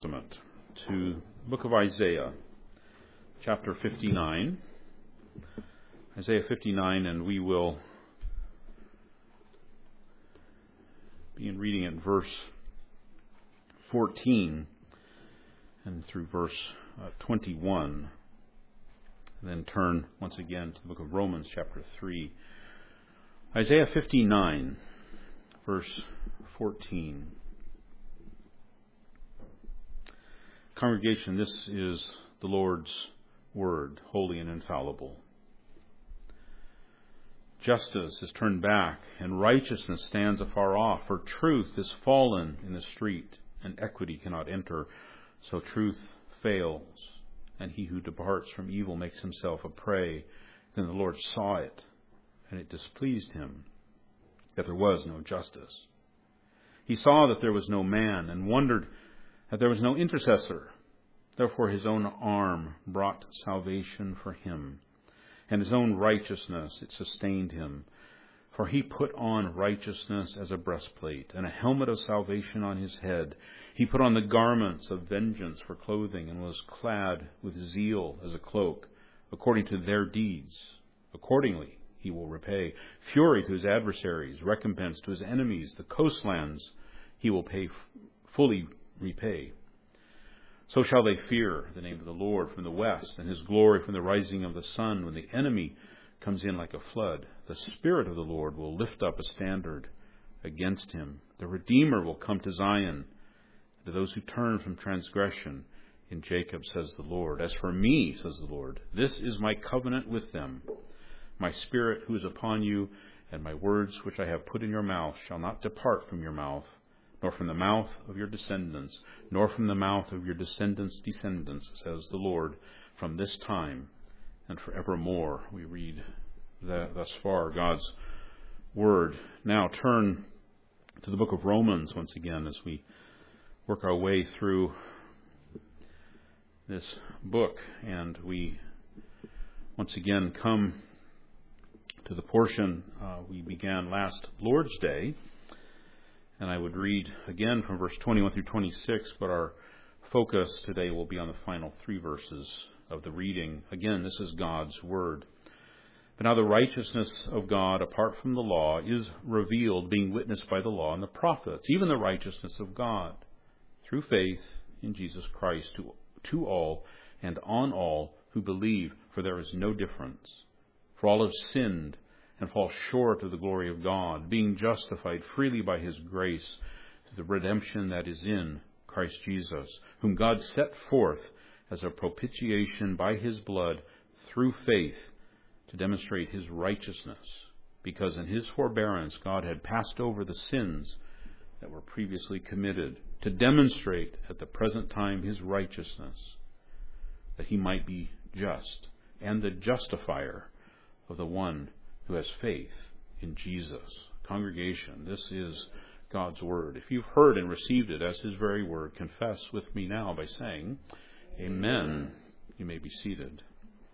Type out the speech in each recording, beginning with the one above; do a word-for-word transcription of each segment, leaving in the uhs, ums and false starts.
Testament to the book of Isaiah, chapter fifty-nine. Isaiah fifty-nine, and we will begin reading at verse fourteen and through verse uh, twenty-one, and then turn once again to the book of Romans, chapter three. Isaiah fifty-nine, verse fourteen. Congregation, this is the Lord's word, holy and infallible. Justice is turned back, and righteousness stands afar off, for truth is fallen in the street, and equity cannot enter. So truth fails, and he who departs from evil makes himself a prey. Then the Lord saw it, and it displeased him, that there was no justice. He saw that there was no man, and wondered that there was no intercessor. Therefore his own arm brought salvation for him, and his own righteousness, it sustained him. For he put on righteousness as a breastplate, and a helmet of salvation on his head. He put on the garments of vengeance for clothing, and was clad with zeal as a cloak, according to their deeds. Accordingly he will repay fury to his adversaries, recompense to his enemies. The coastlands he will pay fully repay. So shall they fear the name of the Lord from the west, and his glory from the rising of the sun, when the enemy comes in like a flood. The Spirit of the Lord will lift up a standard against him. The Redeemer will come to Zion, to those who turn from transgression in Jacob, says the Lord. As for me, says the Lord, this is my covenant with them. My Spirit who is upon you, and my words which I have put in your mouth shall not depart from your mouth, nor from the mouth of your descendants, nor from the mouth of your descendants' descendants, says the Lord, from this time and forevermore. We read that thus far God's word. Now turn to the book of Romans once again as we work our way through this book, and we once again come to the portion uh, we began last Lord's Day. And I would read again from verse twenty-one through twenty-six, but our focus today will be on the final three verses of the reading. Again, this is God's word. But now the righteousness of God apart from the law is revealed, being witnessed by the law and the prophets, even the righteousness of God through faith in Jesus Christ to, to all and on all who believe, for there is no difference. For all have sinned and fall short of the glory of God, being justified freely by his grace through the redemption that is in Christ Jesus, whom God set forth as a propitiation by his blood through faith to demonstrate his righteousness, because in his forbearance God had passed over the sins that were previously committed, to demonstrate at the present time his righteousness, that he might be just and the justifier of the one who has faith in Jesus. Congregation, this is God's word. If you've heard and received it as his very word, confess with me now by saying, Amen. You may be seated.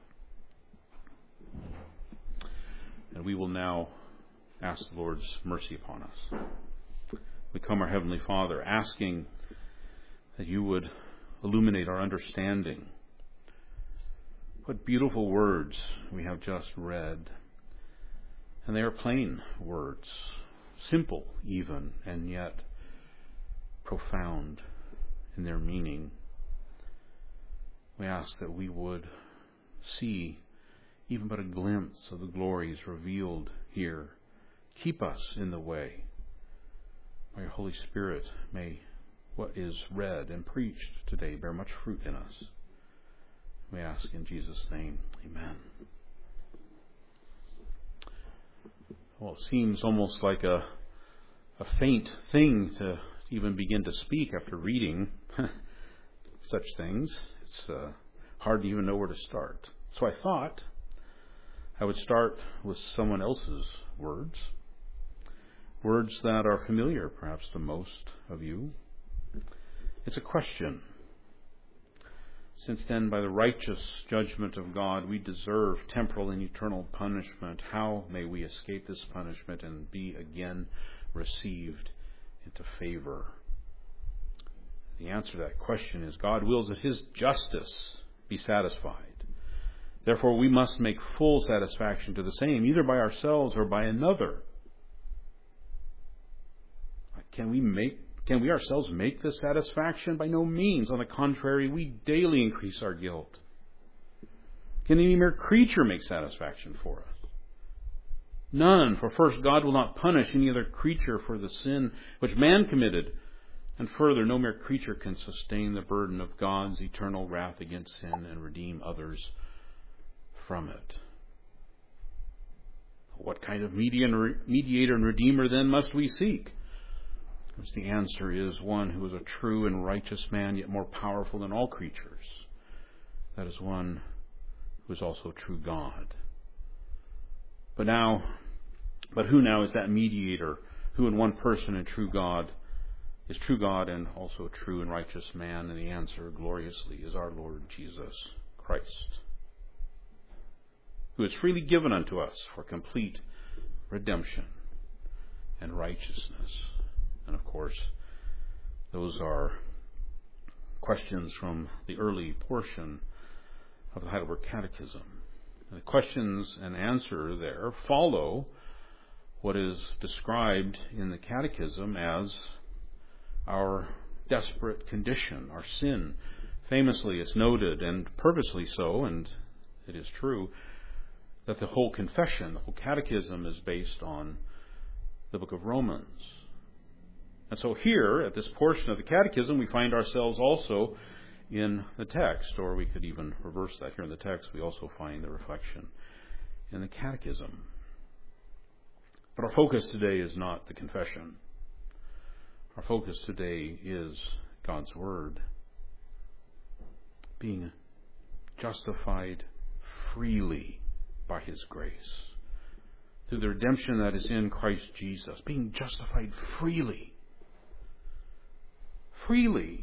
And we will now ask the Lord's mercy upon us. We come, our Heavenly Father, asking that you would illuminate our understanding. What beautiful words we have just read. And they are plain words, simple even, and yet profound in their meaning. We ask that we would see even but a glimpse of the glories revealed here. Keep us in the way. By your Holy Spirit, may what is read and preached today bear much fruit in us. We ask in Jesus' name, amen. Well, it seems almost like a a faint thing to even begin to speak after reading such things. It's uh, hard to even know where to start. So I thought I would start with someone else's words, words that are familiar perhaps to most of you. It's a question. Since then, by the righteous judgment of God, we deserve temporal and eternal punishment. How may we escape this punishment and be again received into favor? The answer to that question is God wills that His justice be satisfied. Therefore, we must make full satisfaction to the same, either by ourselves or by another. Can we make, can we ourselves make this satisfaction? By no means. On the contrary, we daily increase our guilt. Can any mere creature make satisfaction for us? None. For first, God will not punish any other creature for the sin which man committed. And further, no mere creature can sustain the burden of God's eternal wrath against sin and redeem others from it. What kind of mediator and redeemer then must we seek? Because the answer is one who is a true and righteous man, yet more powerful than all creatures. That is one who is also true God. But now, but who now is that mediator who in one person and true God is true God and also a true and righteous man? And the answer gloriously is our Lord Jesus Christ, who is freely given unto us for complete redemption and righteousness. And of course, those are questions from the early portion of the Heidelberg Catechism. And the questions and answer there follow what is described in the Catechism as our desperate condition, our sin. Famously, it's noted, and purposely so, and it is true, that the whole confession, the whole catechism is based on the book of Romans. And so here, at this portion of the catechism, we find ourselves also in the text, or we could even reverse that. Here in the text, we also find the reflection in the catechism. But our focus today is not the confession. Our focus today is God's Word. Being justified freely by His grace, through the redemption that is in Christ Jesus, being justified freely. Freely.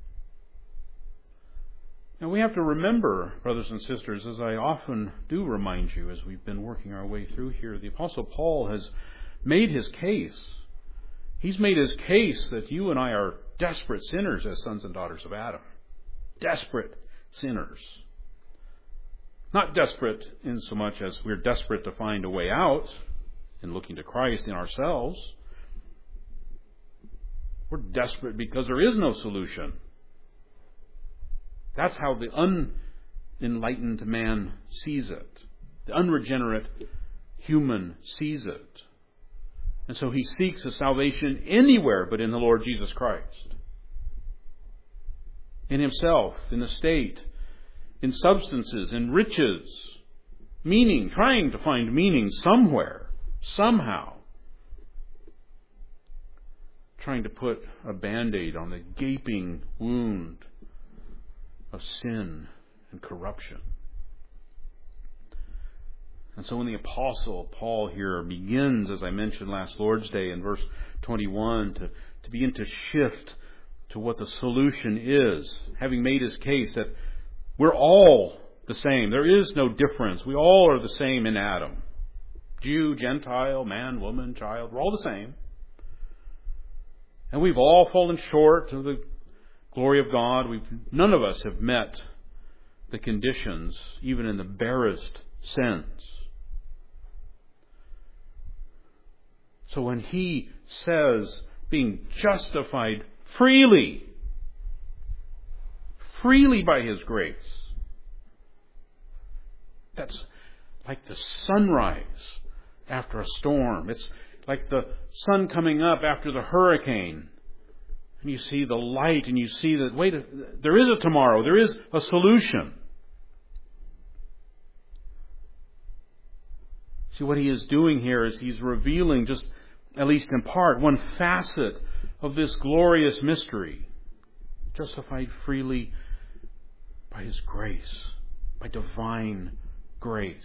Now we have to remember, brothers and sisters, as I often do remind you as we've been working our way through here, the Apostle Paul has made his case. He's made his case that you and I are desperate sinners as sons and daughters of Adam. Desperate sinners. Not desperate in so much as we're desperate to find a way out in looking to Christ in ourselves. We're desperate because there is no solution. That's how the unenlightened man sees it. The unregenerate human sees it. And so he seeks a salvation anywhere but in the Lord Jesus Christ. In himself, in the state, in substances, in riches, meaning, trying to find meaning somewhere, somehow. Trying to put a Band-Aid on the gaping wound of sin and corruption. And so when the Apostle Paul here begins, as I mentioned last Lord's Day in verse twenty-one, to, to begin to shift to what the solution is, having made his case that we're all the same. There is no difference. We all are the same in Adam. Jew, Gentile, man, woman, child, we're all the same. And we've all fallen short of the glory of God. We've, none of us have met the conditions, even in the barest sense. So when he says being justified freely, freely by His grace, that's like the sunrise after a storm. It's like the sun coming up after the hurricane. And you see the light and you see that, wait, there is a tomorrow. There is a solution. See, what he is doing here is he's revealing, just at least in part, one facet of this glorious mystery. Justified freely by His grace, by divine grace.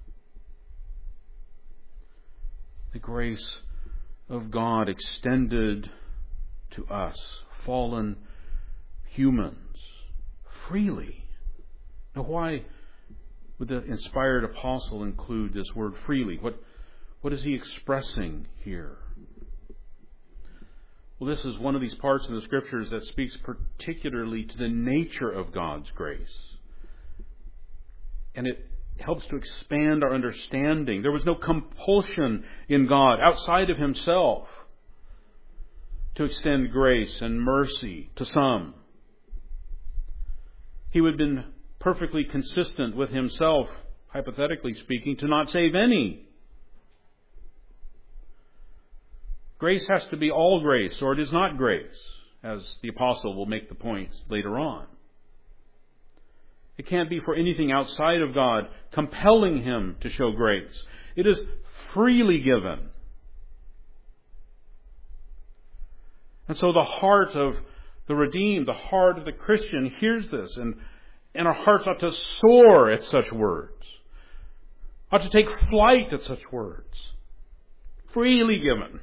The grace of God extended to us, fallen humans, freely. Now, why would the inspired apostle include this word freely? What, what is he expressing here? Well, this is one of these parts in the Scriptures that speaks particularly to the nature of God's grace. And it helps to expand our understanding. There was no compulsion in God outside of Himself to extend grace and mercy to some. He would have been perfectly consistent with Himself, hypothetically speaking, to not save any. Grace has to be all grace, or it is not grace, as the apostle will make the point later on. It can't be for anything outside of God compelling Him to show grace. It is freely given. And so the heart of the redeemed, the heart of the Christian hears this, and, and our hearts ought to soar at such words, ought to take flight at such words. Freely given.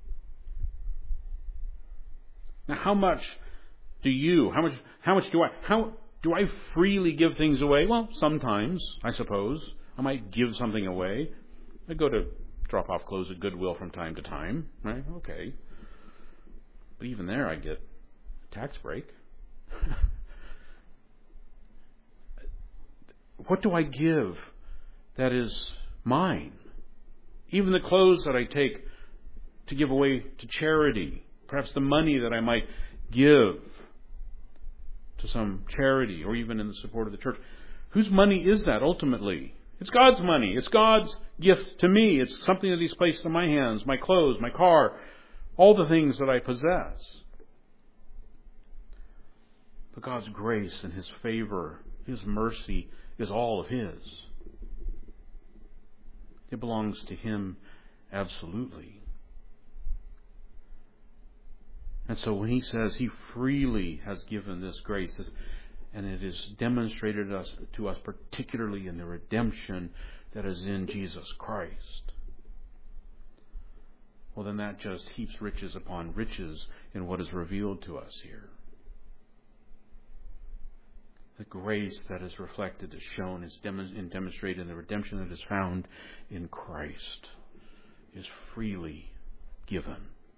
Now, how much do you, how much, how much do I, how do I freely give things away? Well, sometimes, I suppose, I might give something away. I go to drop off clothes at Goodwill from time to time, right? Okay. But even there, I get a tax break. What do I give that is mine? Even the clothes that I take to give away to charity. Perhaps the money that I might give to some charity or even in the support of the church. Whose money is that ultimately? It's God's money. It's God's gift to me. It's something that He's placed in my hands, my clothes, my car, all the things that I possess. But God's grace and His favor, His mercy is all of His. It belongs to Him absolutely. And so when He says He freely has given this grace, and it is demonstrated to us, to us particularly in the redemption that is in Jesus Christ, well, then that just heaps riches upon riches in what is revealed to us here. The grace that is reflected, is shown, is dem- demonstrated in the redemption that is found in Christ is freely given.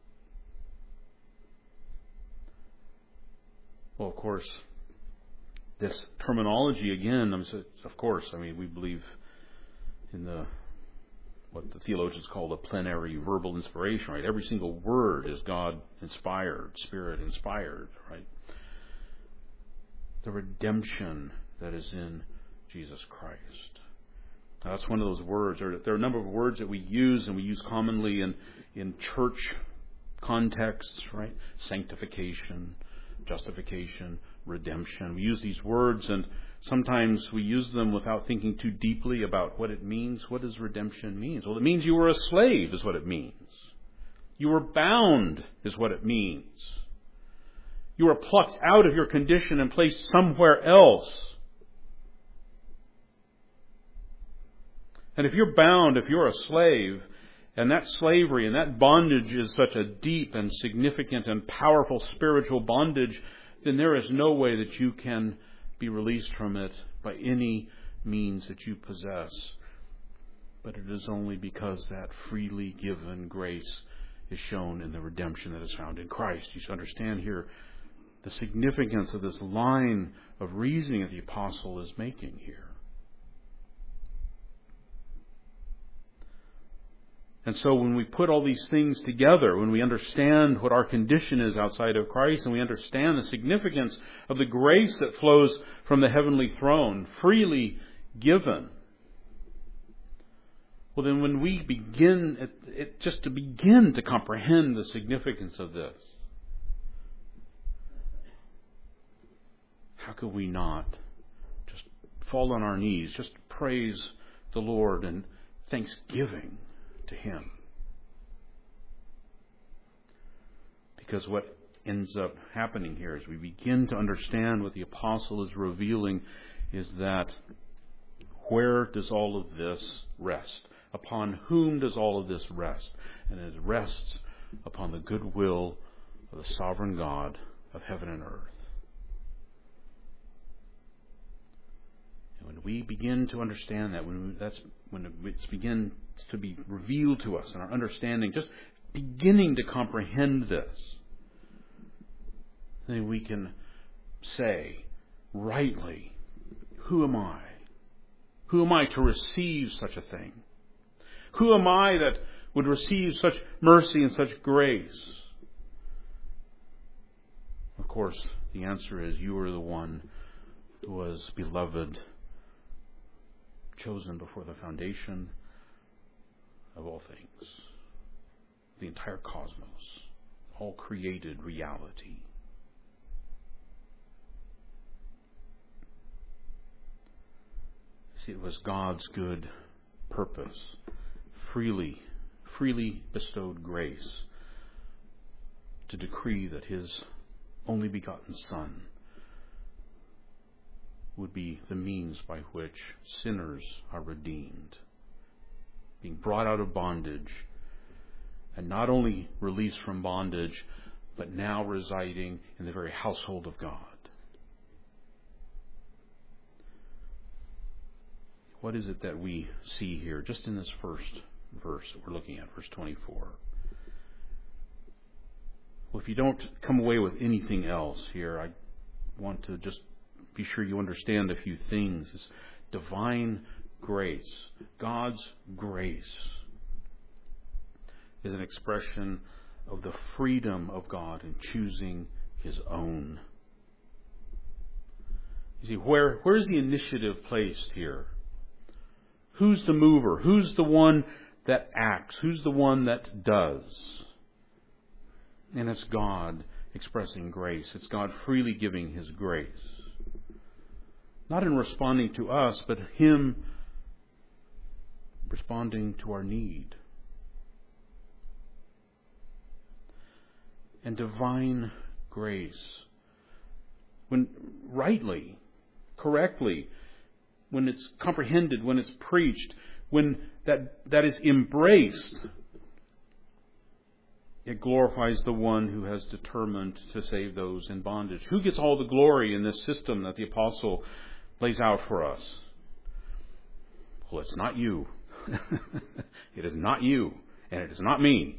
Well, of course, this terminology again, of course, I mean, we believe in the what the theologians call the plenary verbal inspiration, right? Every single word is God-inspired, Spirit-inspired, right? The redemption that is in Jesus Christ. Now, that's one of those words. There, there are a number of words that we use, and we use commonly in, in church contexts, right? Sanctification, justification, redemption. We use these words, and sometimes we use them without thinking too deeply about what it means. What does redemption mean? Well, it means you were a slave, is what it means. You were bound, is what it means. You were plucked out of your condition and placed somewhere else. And if you're bound, if you're a slave, and that slavery and that bondage is such a deep and significant and powerful spiritual bondage, then there is no way that you can be released from it by any means that you possess. But it is only because that freely given grace is shown in the redemption that is found in Christ. You should understand here the significance of this line of reasoning that the apostle is making here. And so when we put all these things together, when we understand what our condition is outside of Christ, and we understand the significance of the grace that flows from the heavenly throne, freely given, well then when we begin, it, it, just to begin to comprehend the significance of this, how could we not just fall on our knees, just praise the Lord in thanksgiving to Him? Because what ends up happening here as we begin to understand what the apostle is revealing is that where does all of this rest? Upon whom does all of this rest? And it rests upon the goodwill of the sovereign God of heaven and earth. And when we begin to understand that, when we, that's when it's begin to be revealed to us in our understanding, just beginning to comprehend this, then we can say rightly, who am I? Who am I to receive such a thing? Who am I that would receive such mercy and such grace? Of course, the answer is you are the one who was beloved, chosen before the foundation of all things, the entire cosmos, all created reality. See, it was God's good purpose, freely, freely bestowed grace, to decree that His only begotten Son would be the means by which sinners are redeemed, being brought out of bondage, and not only released from bondage, but now residing in the very household of God. What is it that we see here, just in this first verse that we're looking at, verse twenty-four? Well, if you don't come away with anything else here, I want to just be sure you understand a few things. This divine grace, God's grace, is an expression of the freedom of God in choosing His own. You see, where, where is the initiative placed here? Who's the mover? Who's the one that acts? Who's the one that does? And it's God expressing grace. It's God freely giving His grace. Not in responding to us, but Him responding to our need. And divine grace, when rightly, correctly, when it's comprehended, when it's preached, when that, that is embraced, it glorifies the one who has determined to save those in bondage. Who gets all the glory in this system that the apostle lays out for us? Well, it's not you. It is not you, and it is not me.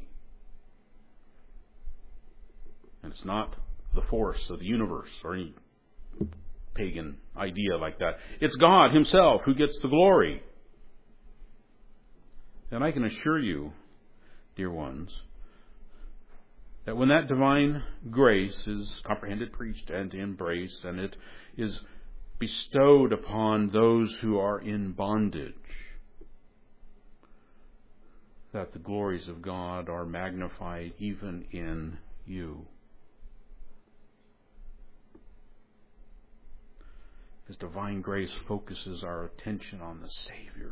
And it's not the force of the universe or any pagan idea like that. It's God Himself who gets the glory. And I can assure you, dear ones, that when that divine grace is comprehended, preached, and embraced, and it is bestowed upon those who are in bondage, that the glories of God are magnified even in you. His divine grace focuses our attention on the Savior.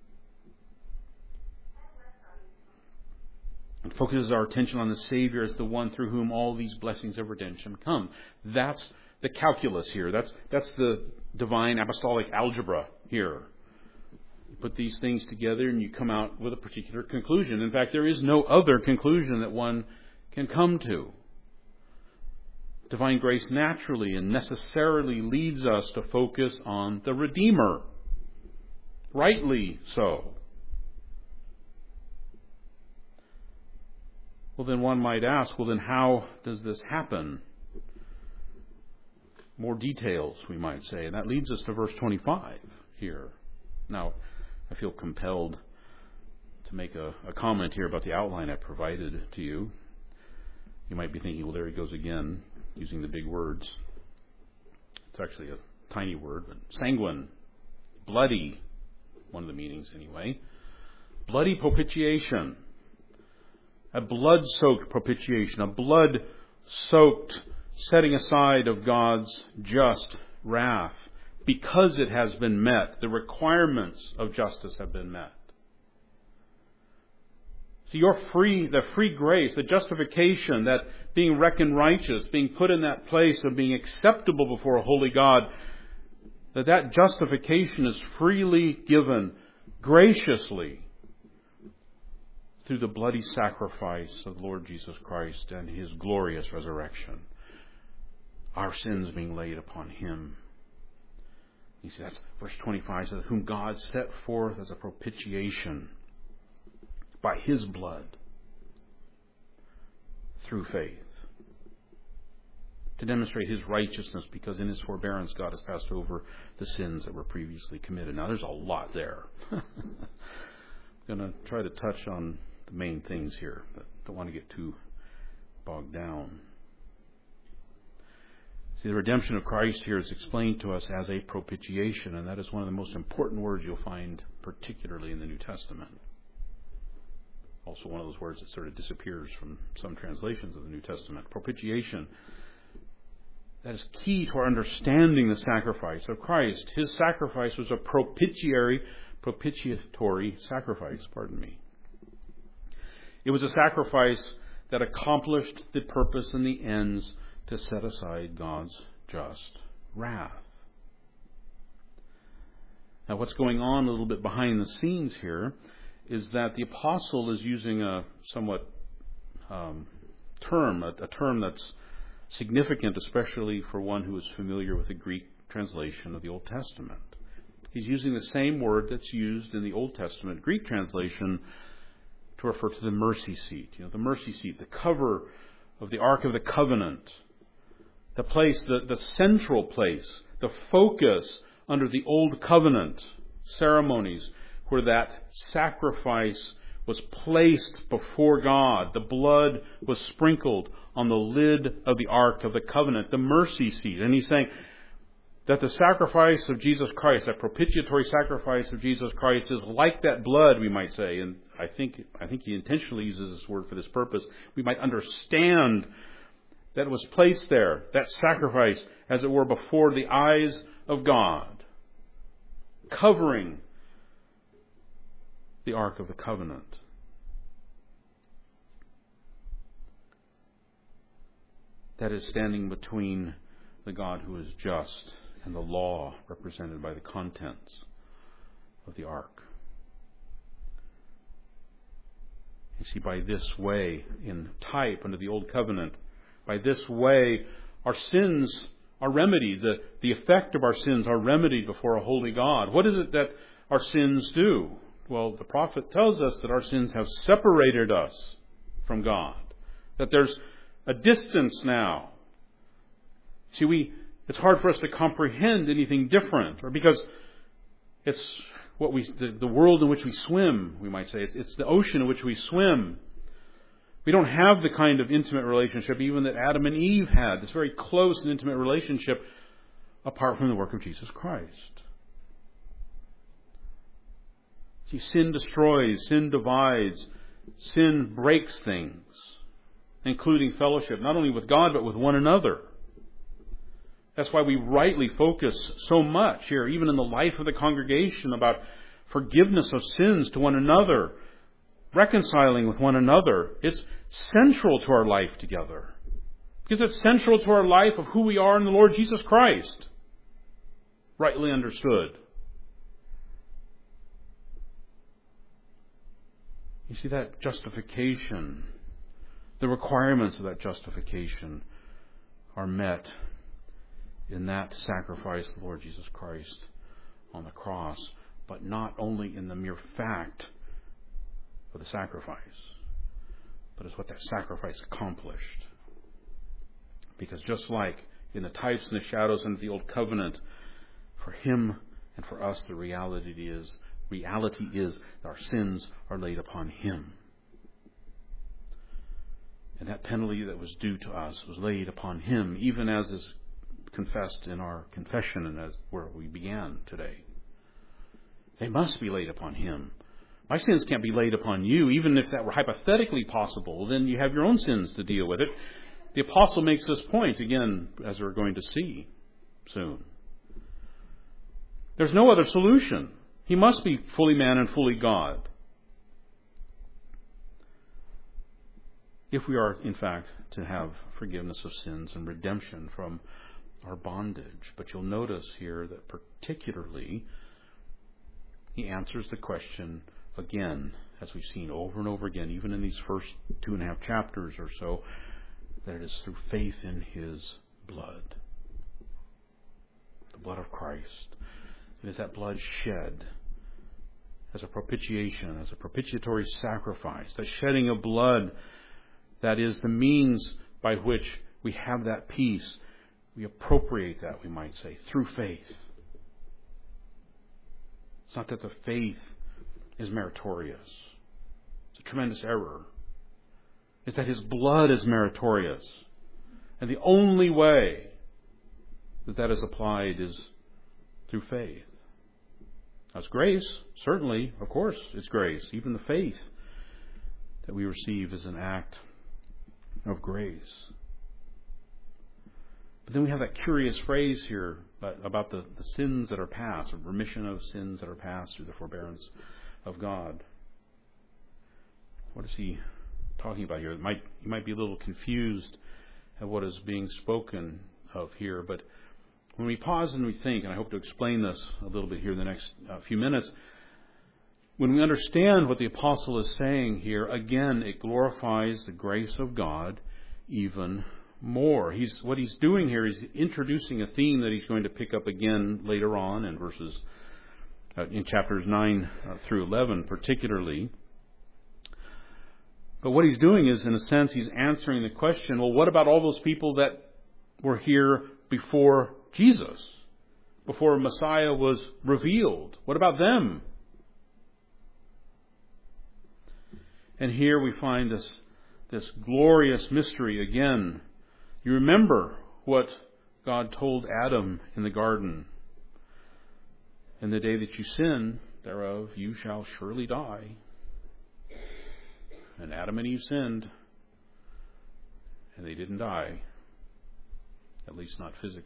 It focuses our attention on the Savior as the one through whom all these blessings of redemption come. That's the calculus here. That's, that's the divine apostolic algebra here. You put these things together and you come out with a particular conclusion. In fact, there is no other conclusion that one can come to. Divine grace naturally and necessarily leads us to focus on the Redeemer. Rightly so. Well, then one might ask, well, then how does this happen? More details, we might say. And that leads us to verse twenty-five here. Now, I feel compelled to make a, a comment here about the outline I provided to you. You might be thinking, well, there he goes again, using the big words. It's actually a tiny word, but sanguine, bloody, one of the meanings anyway. Bloody propitiation. A blood-soaked propitiation, a blood-soaked setting aside of God's just wrath because it has been met. The requirements of justice have been met. So your free, the free grace, the justification, that being reckoned righteous, being put in that place of being acceptable before a holy God, that that justification is freely given, graciously, through the bloody sacrifice of the Lord Jesus Christ and His glorious resurrection. Our sins being laid upon Him. You see, that's verse twenty-five says, whom God set forth as a propitiation by His blood through faith. to demonstrate His righteousness, because in His forbearance God has passed over the sins that were previously committed. Now, there's a lot there. I'm going to try to touch on the main things here, but don't want to get too bogged down. See, the redemption of Christ here is explained to us as a propitiation, and that is one of the most important words you'll find, particularly in the New Testament. Also one of those words that sort of disappears from some translations of the New Testament. Propitiation. That is key to our understanding the sacrifice of Christ. His sacrifice was a propitiatory, propitiatory sacrifice, pardon me. It was a sacrifice that accomplished the purpose and the ends to set aside God's just wrath. Now, what's going on a little bit behind the scenes here is that the apostle is using a somewhat um, term, a, a term that's significant, especially for one who is familiar with the Greek translation of the Old Testament. He's using the same word that's used in the Old Testament Greek translation to refer to the mercy seat. You know, the mercy seat, the cover of the Ark of the Covenant, the place, the, the central place, the focus under the Old Covenant ceremonies where that sacrifice was placed before God. The blood was sprinkled on the lid of the Ark of the Covenant, the mercy seat. And he's saying that the sacrifice of Jesus Christ, that propitiatory sacrifice of Jesus Christ, is like that blood, we might say. And I think I think he intentionally uses this word for this purpose. We might understand that it was placed there, that sacrifice, as it were, before the eyes of God, covering the Ark of the Covenant. That is standing between the God who is just and the law represented by the contents of the Ark. You see, by this way, in type under the Old Covenant, by this way, our sins are remedied. The, the effect of our sins are remedied before a holy God. What is it that our sins do? Well, the prophet tells us that our sins have separated us from God. That there's a distance now. See, we it's hard for us to comprehend anything different, or because it's what we the, the world in which we swim, we might say. It's, it's the ocean in which we swim. We don't have the kind of intimate relationship even that Adam and Eve had, this very close and intimate relationship, apart from the work of Jesus Christ. See, sin destroys, sin divides, sin breaks things, including fellowship, not only with God, but with one another. That's why we rightly focus so much here, even in the life of the congregation, about forgiveness of sins to one another, reconciling with one another. It's central to our life together, because it's central to our life of who we are in the Lord Jesus Christ, rightly understood. You see, that justification, the requirements of that justification are met in that sacrifice of the Lord Jesus Christ on the cross, but not only in the mere fact of the sacrifice, but as what that sacrifice accomplished. Because just like in the types and the shadows under the Old Covenant, for Him and for us the reality is reality is that our sins are laid upon Him. And that penalty that was due to us was laid upon Him, even as is confessed in our confession and as where we began today. They must be laid upon Him. My sins can't be laid upon you. Even if that were hypothetically possible, then you have your own sins to deal with it. The apostle makes this point, again, as we're going to see soon. There's no other solution. He must be fully man and fully God, if we are, in fact, to have forgiveness of sins and redemption from our bondage. But you'll notice here that particularly he answers the question again, as we've seen over and over again, even in these first two and a half chapters or so, that it is through faith in His blood, the blood of Christ. It is that blood shed as a propitiation, as a propitiatory sacrifice, that shedding of blood that is the means by which we have that peace We appropriate that, we might say, through faith. It's not that the faith is meritorious. It's a tremendous error. It's that His blood is meritorious. And the only way that that is applied is through faith. That's grace, certainly, of course, it's grace. Even the faith that we receive is an act of grace. But then we have that curious phrase here about the, the sins that are past, or remission of sins that are past through the forbearance of God. What is he talking about here? It might, you might be a little confused at what is being spoken of here, but when we pause and we think, and I hope to explain this a little bit here in the next uh, few minutes, when we understand what the apostle is saying here, again, it glorifies the grace of God even more. He's what he's doing here is introducing a theme that he's going to pick up again later on in verses uh, in chapters nine uh, through eleven, particularly. But what he's doing is, in a sense, he's answering the question, well, what about all those people that were here before Jesus, before Messiah was revealed? What about them? And here we find this, this glorious mystery again. You remember what God told Adam in the garden. In the day that you sin, thereof you shall surely die. And Adam and Eve sinned, and they didn't die, at least not physically.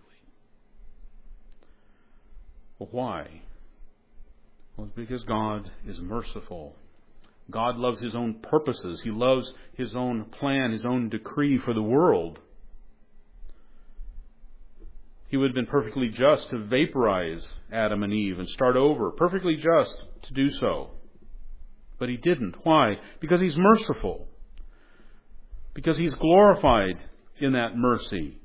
Well, why? Well, it's because God is merciful. God loves His own purposes. He loves His own plan, His own decree for the world. He would have been perfectly just to vaporize Adam and Eve and start over. Perfectly just to do so. But He didn't. Why? Because He's merciful. Because He's glorified in that mercy.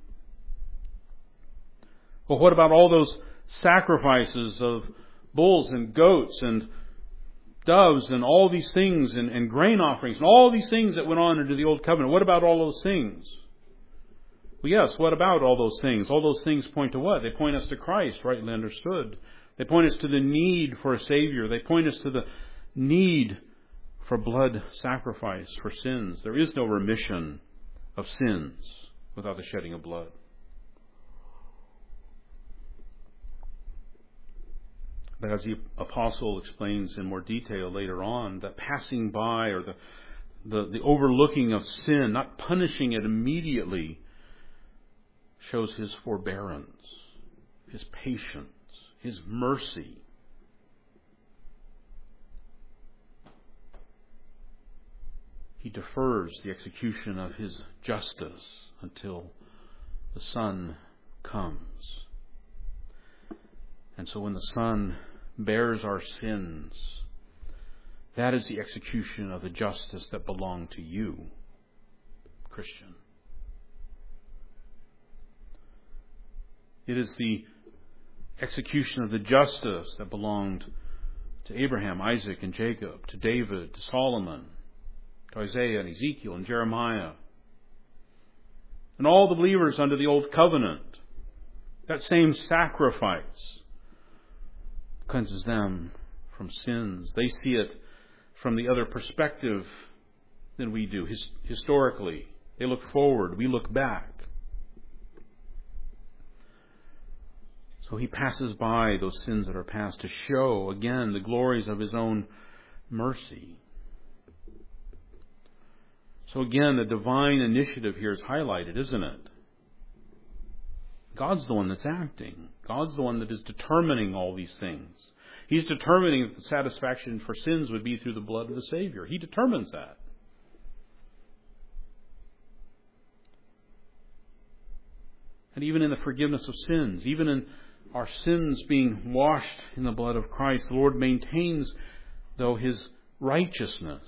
Well, what about all those sacrifices of bulls and goats and doves and all these things and, and grain offerings and all these things that went on under the Old Covenant? What about all those things? Well, yes, what about all those things? All those things point to what? They point us to Christ, rightly understood. They point us to the need for a Savior. They point us to the need for blood sacrifice for sins. There is no remission of sins without the shedding of blood. But as the apostle explains in more detail later on, that passing by or the, the, the overlooking of sin, not punishing it immediately, shows His forbearance, His patience, His mercy. He defers the execution of His justice until the Son comes. And so when the Son bears our sins, that is the execution of the justice that belonged to you, Christian. It is the execution of the justice that belonged to Abraham, Isaac, and Jacob, to David, to Solomon, to Isaiah and Ezekiel and Jeremiah, and all the believers under the Old Covenant. That same sacrifice cleanses them from sins. They see it from the other perspective than we do. His, historically, they look forward, we look back. So He passes by those sins that are past to show, again, the glories of His own mercy. So again, the divine initiative here is highlighted, isn't it? God's the one that's acting. God's the one that is determining all these things. He's determining that the satisfaction for sins would be through the blood of the Savior. He determines that. And even in the forgiveness of sins, even in our sins being washed in the blood of Christ, the Lord maintains, though, His righteousness.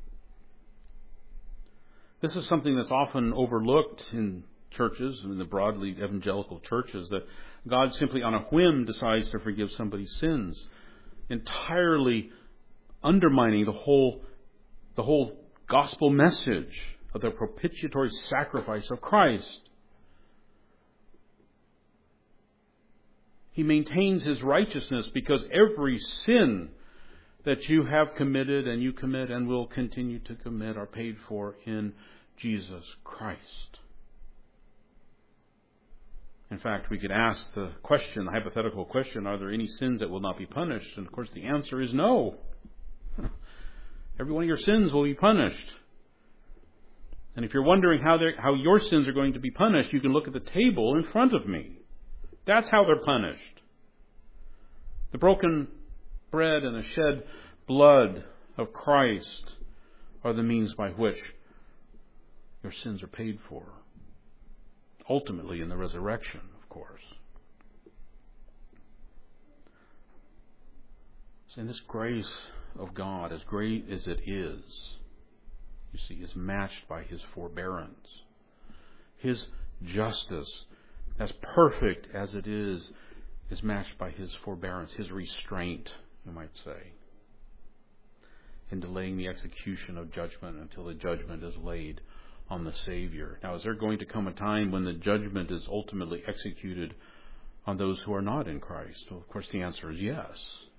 This is something that's often overlooked in churches, in the broadly evangelical churches, that God simply on a whim decides to forgive somebody's sins, entirely undermining the whole, the whole gospel message of the propitiatory sacrifice of Christ. He maintains His righteousness because every sin that you have committed and you commit and will continue to commit are paid for in Jesus Christ. In fact, we could ask the question, the hypothetical question, are there any sins that will not be punished? And of course the answer is no. Every one of your sins will be punished. And if you're wondering how, how your sins are going to be punished, you can look at the table in front of me. That's how they're punished. The broken bread and the shed blood of Christ are the means by which your sins are paid for. Ultimately in the resurrection, of course. And this grace of God, as great as it is, you see, is matched by His forbearance. His justice, as perfect as it is, is matched by His forbearance, His restraint, you might say, in delaying the execution of judgment until the judgment is laid on the Savior. Now, is there going to come a time when the judgment is ultimately executed on those who are not in Christ? Well, of course, the answer is yes.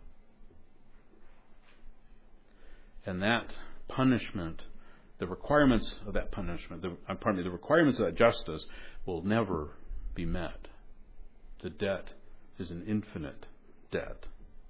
And that punishment, the requirements of that punishment, the, pardon me, the requirements of that justice will never be met. The debt is an infinite debt.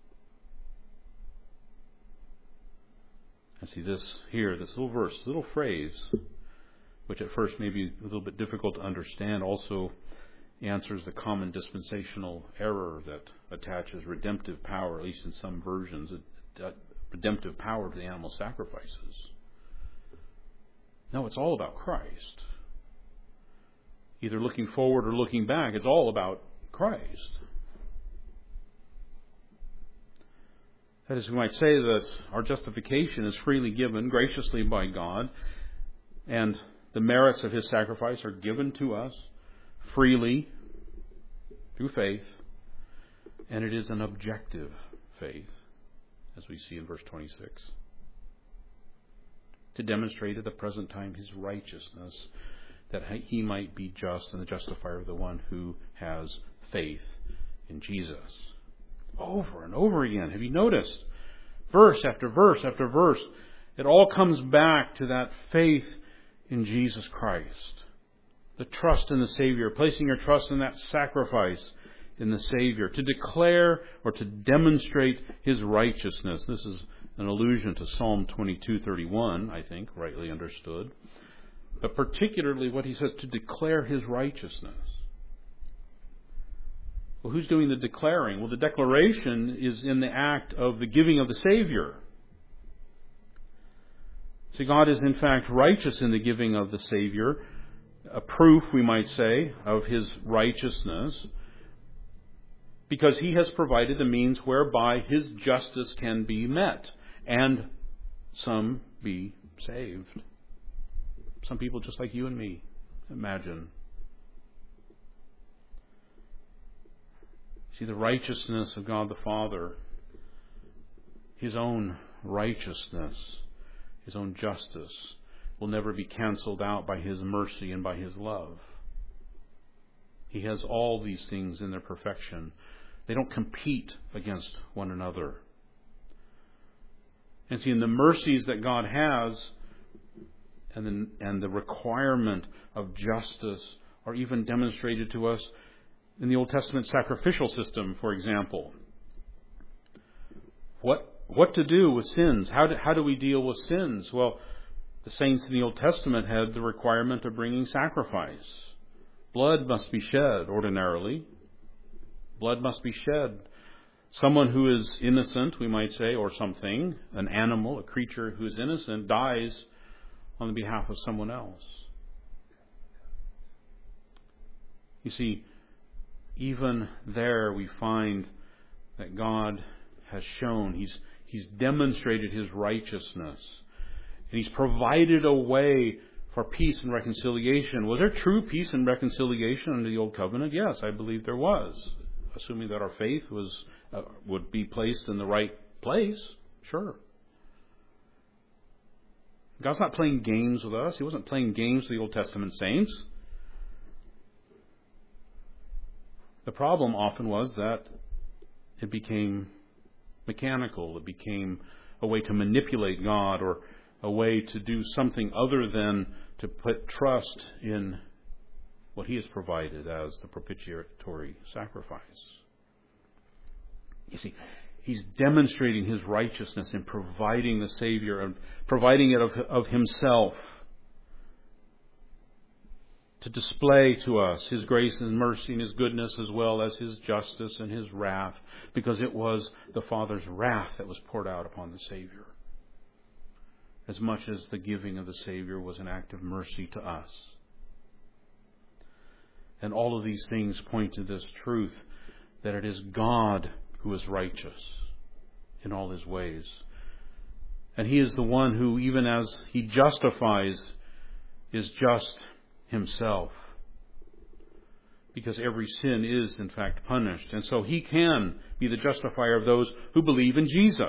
And see this here, this little verse, little phrase, which at first may be a little bit difficult to understand, also answers the common dispensational error that attaches redemptive power, at least in some versions, redemptive power to the animal sacrifices. No, it's all about Christ. Either looking forward or looking back, it's all about Christ. That is, we might say that our justification is freely given graciously by God, and the merits of His sacrifice are given to us freely through faith, and it is an objective faith, as we see in verse twenty-six, to demonstrate at the present time His righteousness, that He might be just and the justifier of the one who has faith in Jesus. Over and over again. Have you noticed? Verse after verse after verse, it all comes back to that faith in Jesus Christ. The trust in the Savior, placing your trust in that sacrifice in the Savior, to declare or to demonstrate His righteousness. This is an allusion to Psalm twenty-two thirty-one, I think, rightly understood. But particularly what he says, to declare His righteousness. Well, who's doing the declaring? Well, the declaration is in the act of the giving of the Savior. See, God is in fact righteous in the giving of the Savior, a proof, we might say, of His righteousness, because He has provided the means whereby His justice can be met and some be saved. Some people just like you and me, imagine. See, the righteousness of God the Father, His own righteousness, His own justice, will never be canceled out by His mercy and by His love. He has all these things in their perfection. They don't compete against one another. And see, in the mercies that God has and the, and the requirement of justice are even demonstrated to us in the Old Testament sacrificial system, for example. What what to do with sins? How do, how do we deal with sins? Well, the saints in the Old Testament had the requirement of bringing sacrifice. Blood must be shed ordinarily. Blood must be shed. Someone who is innocent, we might say, or something, an animal, a creature who is innocent, dies on the behalf of someone else. You see, even there we find that God has shown, He's He's demonstrated His righteousness. And He's provided a way for peace and reconciliation. Was there true peace and reconciliation under the Old Covenant? Yes, I believe there was. Assuming that our faith was uh, would be placed in the right place. Sure. God's not playing games with us. He wasn't playing games with the Old Testament saints. The problem often was that it became mechanical. It became a way to manipulate God, or a way to do something other than to put trust in what He has provided as the propitiatory sacrifice. You see, He's demonstrating His righteousness in providing the Savior and providing it of, of Himself to display to us His grace and mercy and His goodness, as well as His justice and His wrath, because it was the Father's wrath that was poured out upon the Savior, as much as the giving of the Savior was an act of mercy to us. And all of these things point to this truth, that it is God who is righteous in all His ways. And He is the one who, even as He justifies, is just Himself. Because every sin is, in fact, punished. And so He can be the justifier of those who believe in Jesus.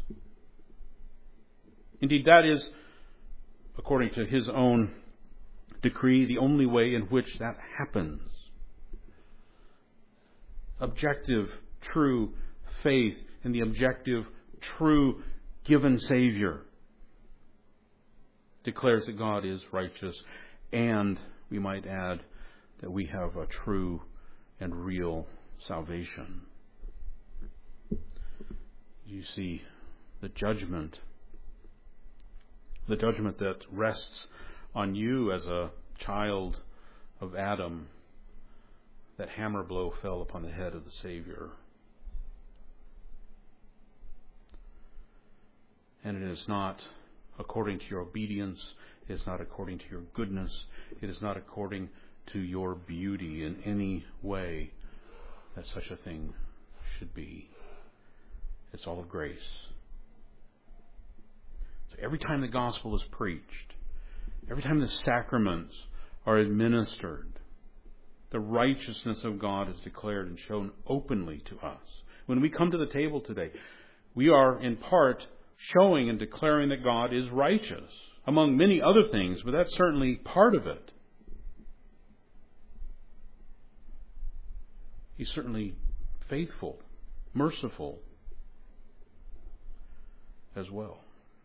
Indeed, that is, according to His own decree, the only way in which that happens. Objective, true faith in the objective, true, given Savior declares that God is righteous, and we might add that we have a true and real salvation. You see, the judgment, the judgment that rests on you as a child of Adam, that hammer blow fell upon the head of the Savior. And it is not according to your obedience. It is not according to your goodness. It is not according to your beauty in any way that such a thing should be. It's all of grace. So every time the gospel is preached, every time the sacraments are administered, the righteousness of God is declared and shown openly to us. When we come to the table today, we are in part showing and declaring that God is righteous, among many other things, but that's certainly part of it. He's certainly faithful, merciful as well.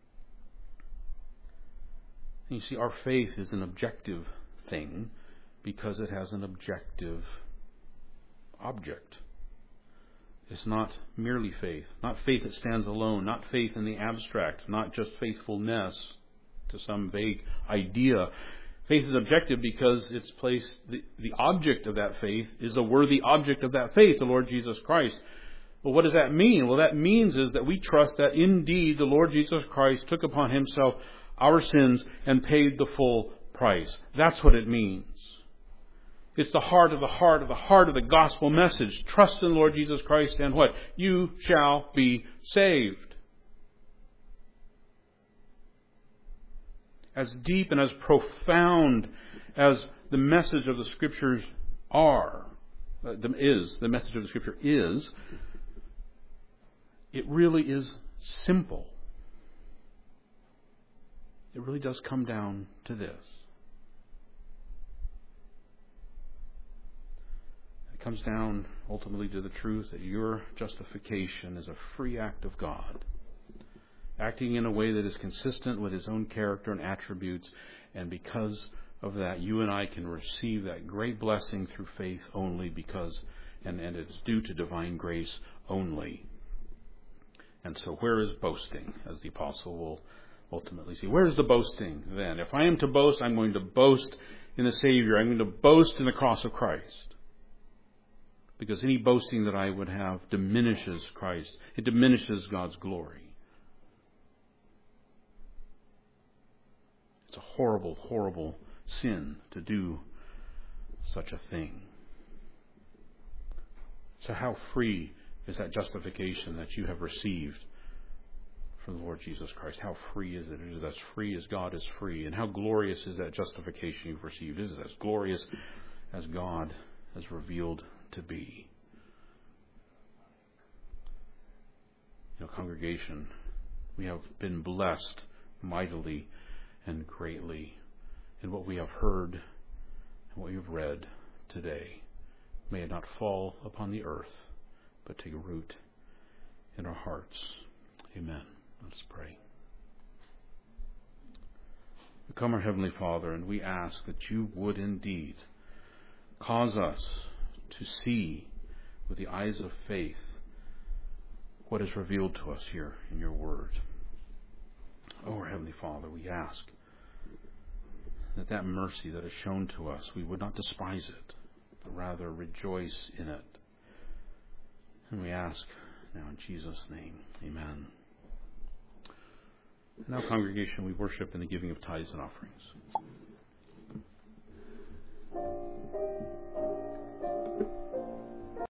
And you see, our faith is an objective thing because it has an objective object. It's not merely faith, not faith that stands alone, not faith in the abstract, not just faithfulness to some vague idea. Faith is objective because it's placed, the, the object of that faith is a worthy object of that faith, the Lord Jesus Christ. Well, what does that mean? Well, that means is that we trust that indeed the Lord Jesus Christ took upon Himself our sins and paid the full price. That's what it means. It's the heart of the heart of the heart of the gospel message. Trust in the Lord Jesus Christ and what? You shall be saved. As deep and as profound as the message of the Scriptures are, uh, is, the message of the Scripture is, it really is simple. It really does come down to this. It comes down ultimately to the truth that your justification is a free act of God, acting in a way that is consistent with His own character and attributes, and because of that, you and I can receive that great blessing through faith only because, and, and it's due to divine grace only. And so where is boasting, as the apostle will ultimately see? Where is the boasting then? If I am to boast, I'm going to boast in the Savior. I'm going to boast in the cross of Christ. Because any boasting that I would have diminishes Christ. It diminishes God's glory. It's a horrible, horrible sin to do such a thing. So how free is that justification that you have received from the Lord Jesus Christ? How free is it? It is as free as God is free. And how glorious is that justification you've received? It is as glorious as God has revealed to be. You know, congregation, we have been blessed mightily and greatly in what we have heard and what we have read today. May it not fall upon the earth, but take root in our hearts. Amen. Let's pray. We come, our Heavenly Father, and we ask that you would indeed cause us to see with the eyes of faith what is revealed to us here in your word. Oh, our Heavenly Father, we ask that that mercy that is shown to us, we would not despise it, but rather rejoice in it. And we ask now in Jesus' name, amen. And now, congregation, we worship in the giving of tithes and offerings.